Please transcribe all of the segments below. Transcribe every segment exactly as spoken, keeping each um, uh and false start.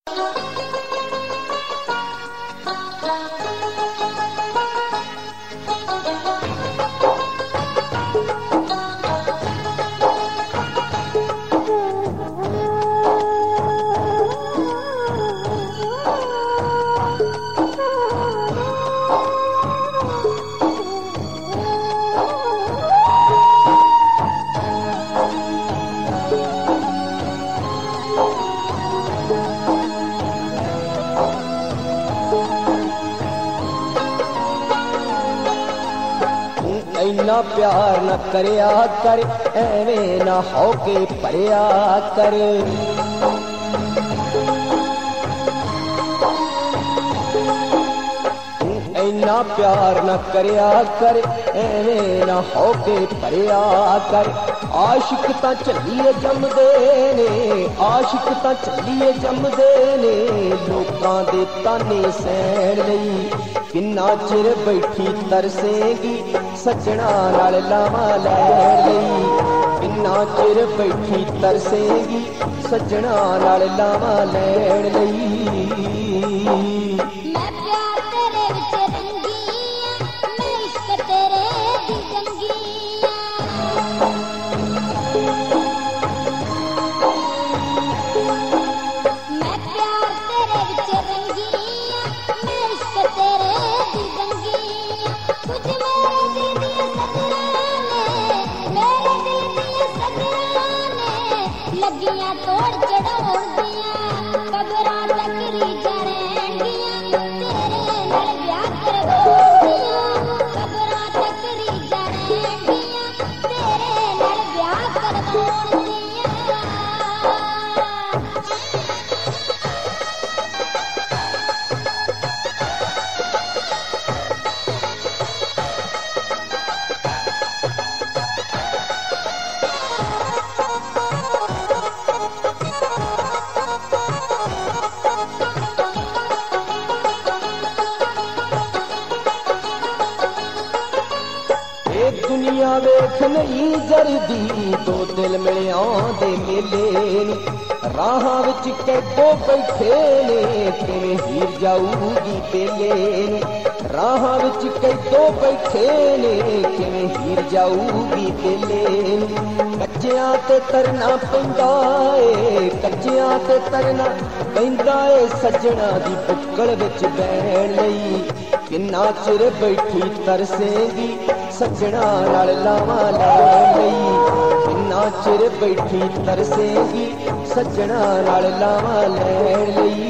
इन्ना प्यार न करया कर, एवें ना होके भरिया कर। इन्ना प्यार न करया कर, एवें ना होके भरिया कर। आशिक तां झल्लीए जमदे ने, आशिक तां झल्लीए जमदे ने, लोकां दे ताने सैण लई। किन्ना चिर बैठी तरसेगी, सजना नाल लावां लैण लई। किन्ना चिर बैठी तरसेगी, सजना नाल लावां लैण लई। दुनिया वेख नहीं जरदी, दो दिल मिलिया दे मेले ने। राह विच कैदो बैठे ने, किवें हीर जाऊगी बेले ने। राह विच कैदो बैठे ने, किवें हीर जाऊगी बेले ने। कच्चियां ते तरना पैंदा ए, कच्चियां ते तरना पैंदा ए, सजना दी बुक्कल विच बैण लई। किन्ना चिर बैठी तरसेगी, सजना नाल लावां लैण लई। किन्ना चिर बैठी तरसेगी, सजना नाल लावां लैण लई।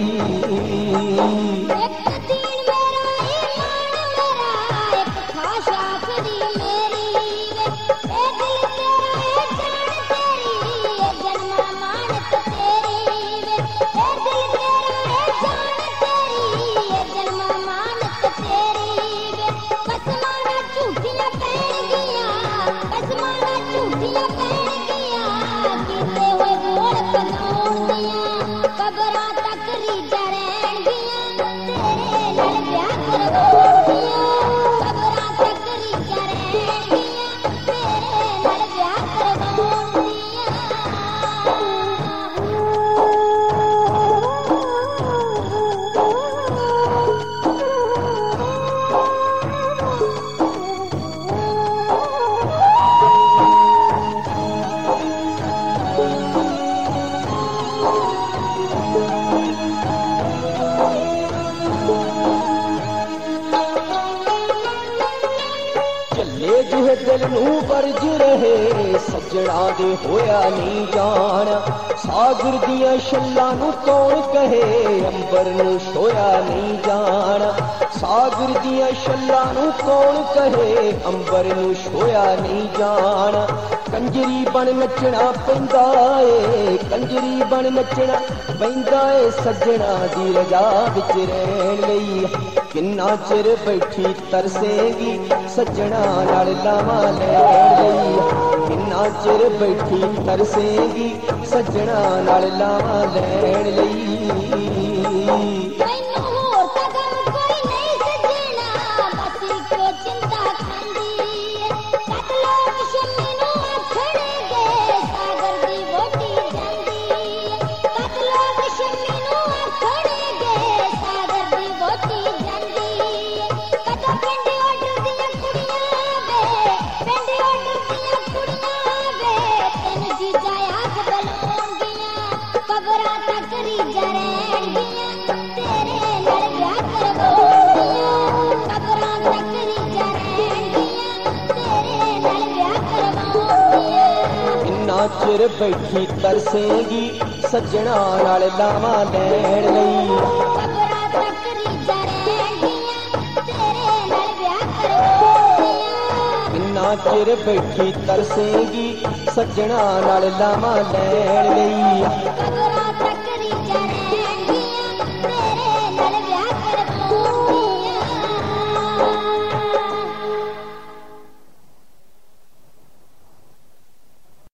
दिल नूं बरज रहे, सजना दे होया नहीं जाना। सागर दियां छल्लां नूं कौन कहे, अंबर नूं छोया नहीं जाना। सागर दियां छल्लां नूं कौन कहे, अंबर नूं छोया नहीं जाना। कंजरी बन नचना पैंदा ए, कंजरी बन नचना पैंदा ए, सजना दी रजा विच रहण लई। किन्ना चिर बैठी तरसेगी, सजना नाल लावां लैण लई। किन्ना चिर बैठी तरसेगी, सजना नाल लावां लैण लई। सागर दी वोटी जांदी, कत लोग शम्मी नूं आखणगे, ਕਬਰਾਂ ਤੱਕ ਰੀਝਾਂ ਰਹਿਣਗੀਆਂ ਤੇਰੇ ਨਾਲ ਵਿਆਹ ਕਰਵਾਉਂਦੀਆਂ ਕਬਰਾਂ ਤੱਕ ਰੀਝਾਂ ਰਹਿਣਗੀਆਂ ਤੇਰੇ ਨਾਲ ਵਿਆਹ ਕਰਵਾਉਂਦੀਆਂ ਇੰਨਾ ਚਿਰ ਬੈਠੀ ਤਰਸੇਗੀ ਸੱਜਣਾ ਨਾਲ ਲਾਵਾਂ ਲੈਣ ਲਈ ਕਬਰਾਂ ਤੱਕ ਰੀਝਾਂ ਰਹਿਣਗੀਆਂ ਤੇਰੇ ਨਾਲ ਵਿਆਹ ਕਰਵਾਉਂਦੀਆਂ ਇੰਨਾ ਚਿਰ ਬੈਠੀ ਤਰਸੇਗੀ ਸੱਜਣਾ ਨਾਲ ਲਾਵਾਂ ਲੈਣ ਲਈ ਕਬਰਾਂ